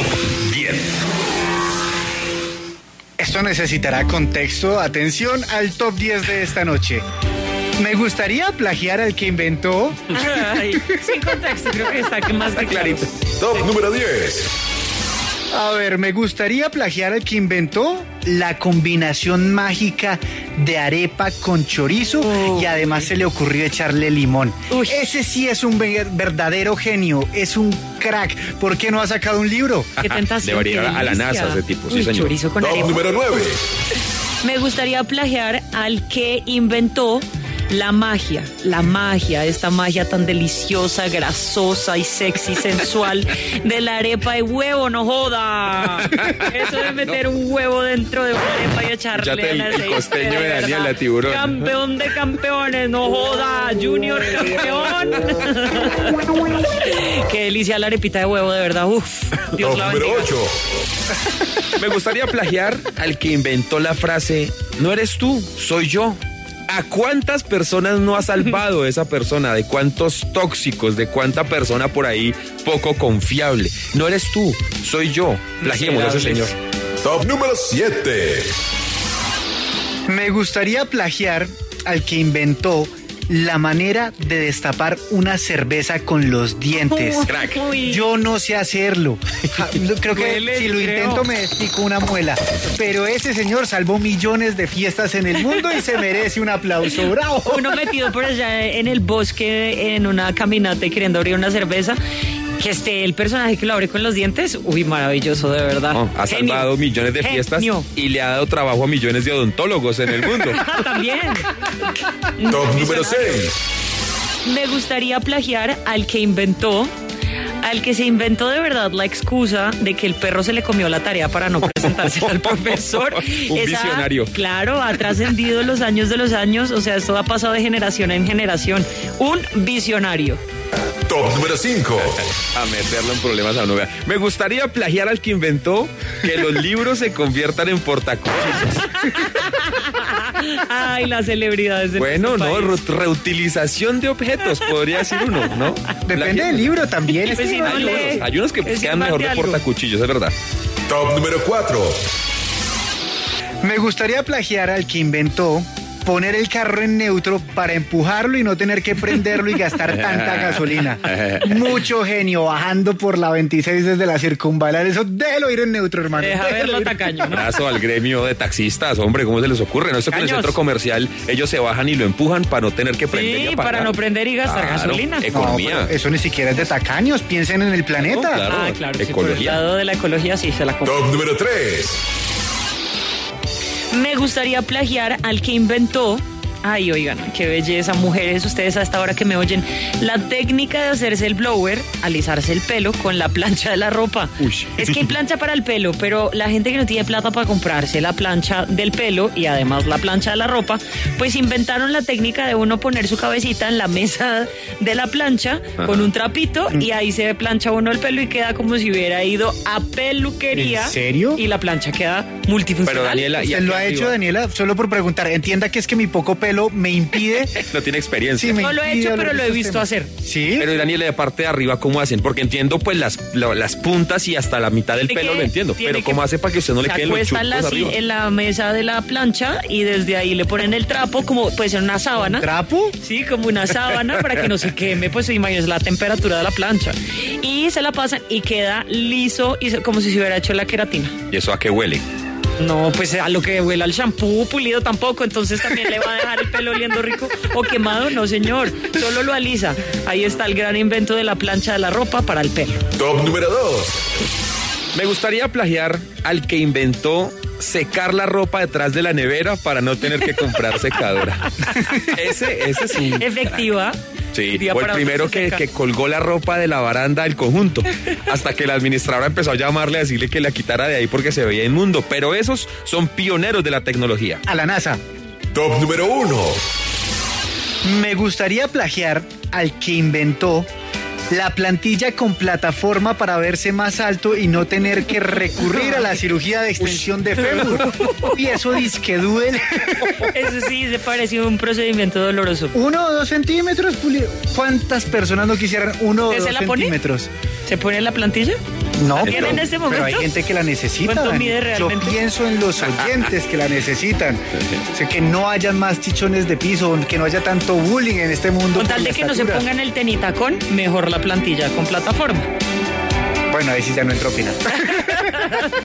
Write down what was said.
Top 10. Esto necesitará contexto. Atención al top 10 de esta noche. Me gustaría plagiar al que inventó. Ay, sin contexto, creo que está más que clarito. Top número 10. A ver, me gustaría plagiar al que inventó la combinación mágica de arepa con chorizo y además se le ocurrió echarle limón. Uy. Ese sí es un verdadero genio, es un crack. ¿Por qué no ha sacado un libro? Qué tentación. Debería ir a la delicia. NASA ese tipo, sí, Uy, señor. chorizo con Top arepa. número 9. Me gustaría plagiar al que inventó la magia, esta magia tan deliciosa, grasosa y sexy, sensual de la arepa de huevo, no joda. Eso de meter un huevo dentro de una arepa y echarle Échate el aceite, costeño de verdad. Daniela Tiburón. Campeón de campeones, no joda, Junior campeón. Qué delicia la arepita de huevo, de verdad, uf. Dios Top la número bendiga. 8. Me gustaría plagiar al que inventó la frase, no eres tú, soy yo. ¿A cuántas personas no ha salvado esa persona? ¿De cuántos tóxicos? ¿De cuánta persona por ahí poco confiable? No eres tú, soy yo. Plagiemos a ese señor. Top número 7. Me gustaría plagiar al que inventó la manera de destapar una cerveza con los dientes. Crack. Uy. Yo no sé hacerlo. Creo que Duele, si lo creo. intento me despico una muela. Pero ese señor salvó millones de fiestas en el mundo y se merece un aplauso. ¡Bravo! Uno metido por allá en el bosque en una caminata y queriendo abrir una cerveza, que esté el personaje que lo abre con los dientes, uy, maravilloso, de verdad. No, ha Genio. salvado millones de fiestas Genio. y le ha dado trabajo a millones de odontólogos en el mundo. También. Top número 6. Me gustaría plagiar al que se inventó de verdad la excusa de que el perro se le comió la tarea para no presentarse al profesor. Un visionario. Claro, ha trascendido los años de los años, o sea, esto ha pasado de generación en generación. Un visionario. Top número 5. A meterlo en problemas a novia. Me gustaría plagiar al que inventó que los libros se conviertan en portacuchillos. Ay, las celebridades de Bueno, nuestro no, país. reutilización de objetos, podría decir uno, ¿no? Depende del libro también. Pues si no Hay lee, unos, hay unos que es quedan más mejor de de algo. portacuchillos, es verdad. Top número 4. Me gustaría plagiar al que inventó poner el carro en neutro para empujarlo y no tener que prenderlo y gastar tanta gasolina. Mucho genio, bajando por la 26 desde la circunvalar. Eso déjelo ir en neutro, hermano. Deja Déjelo verlo ir. tacaño, ¿no? Abrazo al gremio de taxistas, hombre, ¿cómo se les ocurre? No, esto que en el Caños. centro comercial ellos se bajan y lo empujan para no tener que prender y Sí, apagar. para no prender y gastar Claro, gasolina. No, economía. pero eso ni siquiera es de tacaños. Piensen en el planeta. No, claro. Ah, claro, sí, por el Ecología. lado de la ecología sí se la compro. Top número 3. Me gustaría plagiar al que inventó, ay, oigan, qué belleza, mujeres, ustedes a esta hora que me oyen, la técnica de hacerse el blower, alisarse el pelo con la plancha de la ropa. Uy. Es que hay plancha para el pelo, pero la gente que no tiene plata para comprarse la plancha del pelo y además la plancha de la ropa, pues inventaron la técnica de uno poner su cabecita en la mesa de la plancha con un trapito y ahí se plancha uno el pelo y queda como si hubiera ido a peluquería. ¿En serio? Y la plancha queda multifuncional. Pero Daniela, ¿Usted aquí lo ha arriba? hecho, Daniela? Solo por preguntar. Entienda que es que mi poco pelo me impide. No tiene experiencia. Sí, me No lo he impide hecho, hablar pero de lo he estos visto temas. hacer. ¿Sí? Pero Daniela, de parte de arriba, ¿cómo hacen? Porque entiendo pues las puntas y hasta la mitad del Tiene pelo que- lo entiendo. tiene Pero que- ¿cómo hace para que usted no le Se queden los acuesta chupos en la, arriba? en la mesa de la plancha y desde ahí le ponen el trapo, como puede ser una sábana. ¿Trapo? Sí, como una sábana para que no se queme, pues imagínense la temperatura de la plancha. Y se la pasan y queda liso y como si se hubiera hecho la queratina. ¿Y eso a qué huele? No, pues a lo que huele al shampoo pulido tampoco, entonces también le va a dejar el pelo oliendo rico o quemado, no señor, solo lo alisa. Ahí está el gran invento de la plancha de la ropa para el pelo. Top número 2. Me gustaría plagiar al que inventó secar la ropa detrás de la nevera para no tener que comprar secadora. Ese es un... Efectiva. Sí, Día o el para primero otro se que seca. colgó la ropa de la baranda del conjunto, hasta que la administradora empezó a llamarle a decirle que la quitara de ahí porque se veía inmundo. Pero esos son pioneros de la tecnología. A la NASA. Top número 1. Me gustaría plagiar al que inventó la plantilla con plataforma para verse más alto y no tener que recurrir a la cirugía de extensión de fémur. Y eso disque duele. Eso sí, se pareció un procedimiento doloroso. 1 o 2 centímetros, Julio. ¿Cuántas personas no quisieran 1 o ¿Usted 2 se la pone? centímetros? ¿Se pone en la plantilla? No, ¿Tiene en este momento? pero hay gente que la necesita. ¿Cuánto Dani. mide realmente? Yo pienso en los oyentes que la necesitan. O sea, que no hayan más chichones de piso, que no haya tanto bullying en este mundo. Con por tal la de que no se estatura. pongan el tenitacón, mejor la plantilla con plataforma. Bueno, ahí sí ya no entro a opinar.